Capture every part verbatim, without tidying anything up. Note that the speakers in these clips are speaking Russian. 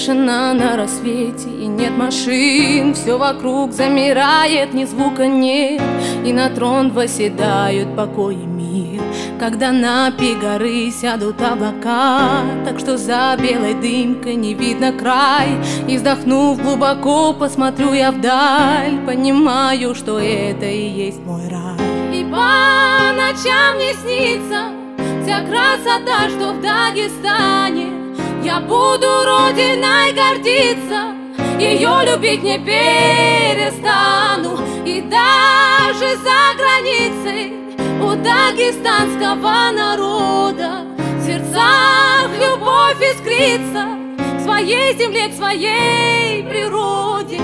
Тишина на рассвете, и нет машин. Все вокруг замирает, ни звука нет. И на трон восседают покой и мир. Когда на пик горы сядут облака, так что за белой дымкой не видно край. И вздохнув глубоко, посмотрю я вдаль, понимаю, что это и есть мой рай. И по ночам мне снится вся красота, что в Дагестане. Я буду родиной гордиться, ее любить не перестану. И даже за границей у дагестанского народа в сердцах любовь искрится к своей земле, к своей природе.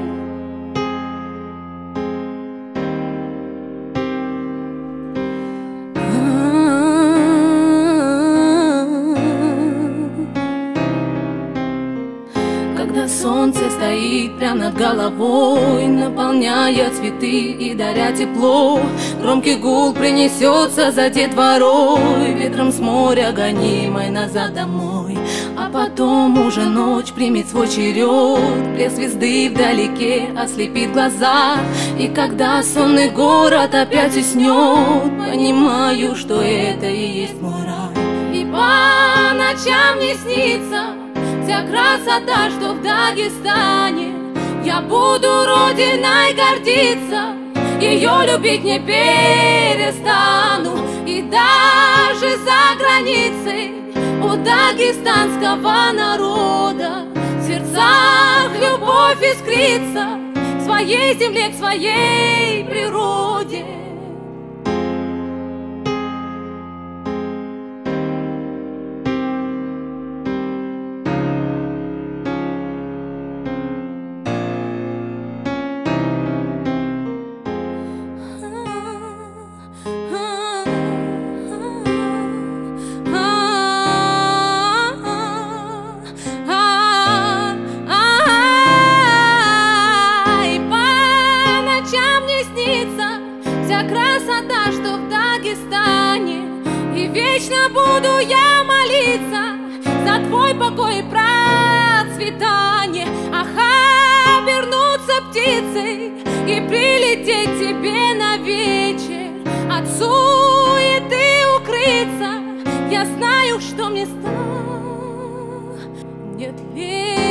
Когда солнце стоит прямо над головой, наполняя цветы и даря тепло, громкий гул принесется за детворой, ветром с моря гонимой назад домой. А потом уже ночь примет свой черед, блеск звезды вдалеке ослепит глаза. И когда сонный город опять уснет, понимаю, что это и есть мой рай. И по ночам мне снится вся красота, что в Дагестане. Я буду родиной гордиться, ее любить не перестану. И даже за границей у дагестанского народа в сердцах любовь искрится к своей земле, к своей природе. Вся красота, что в Дагестане. И вечно буду я молиться за твой покой и процветание. Ах, обернуться птицей и прилететь тебе на вечер, от суеты укрыться. Я знаю, что мне станет легче.